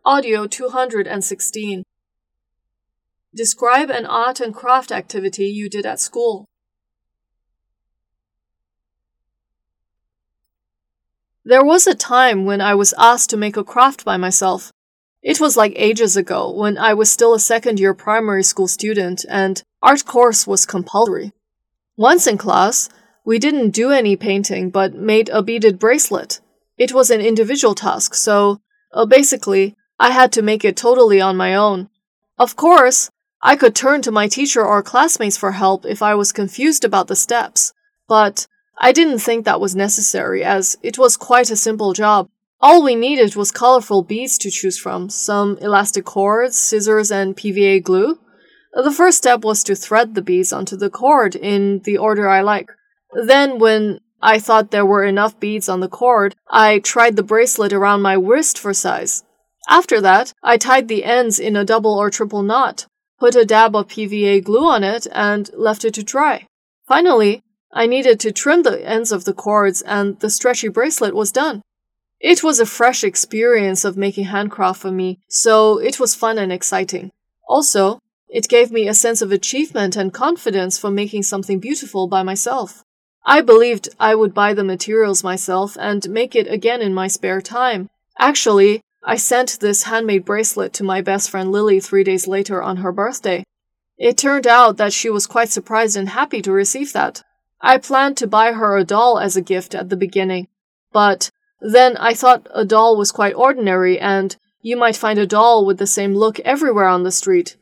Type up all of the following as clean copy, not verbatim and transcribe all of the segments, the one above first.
Audio 216. Describe an art and craft activity you did at school. There was a time when I was asked to make a craft by myself. It was like ages ago, when I was still a second-year primary school student and art course was compulsory. Once in class, we didn't do any painting but made a beaded bracelet. It was an individual task, so basically, I had to make it totally on my own. Of course, I could turn to my teacher or classmates for help if I was confused about the steps, but I didn't think that was necessary as it was quite a simple job. All we needed was colorful beads to choose from, some elastic cords, scissors, and PVA glue. The first step was to thread the beads onto the cord in the order I like. Then, when I thought there were enough beads on the cord, I tried the bracelet around my wrist for size. After that, I tied the ends in a double or triple knot, put a dab of PVA glue on it, and left it to dry. Finally, I needed to trim the ends of the cords, and the stretchy bracelet was done. It was a fresh experience of making handcraft for me, so it was fun and exciting. Also, it gave me a sense of achievement and confidence for making something beautiful by myself. I believed I would buy the materials myself and make it again in my spare time. Actually, I sent this handmade bracelet to my best friend Lily 3 days later on her birthday. It turned out that she was quite surprised and happy to receive that. I planned to buy her a doll as a gift at the beginning, but then I thought a doll was quite ordinary and you might find a doll with the same look everywhere on the street.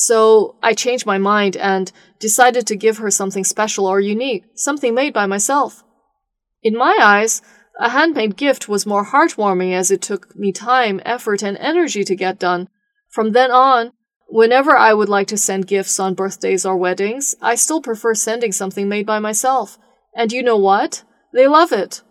So I changed my mind and decided to give her something special or unique, something made by myself. In my eyes, a handmade gift was more heartwarming as it took me time, effort, and energy to get done. From then on, whenever I would like to send gifts on birthdays or weddings, I still prefer sending something made by myself. And you know what? They love it.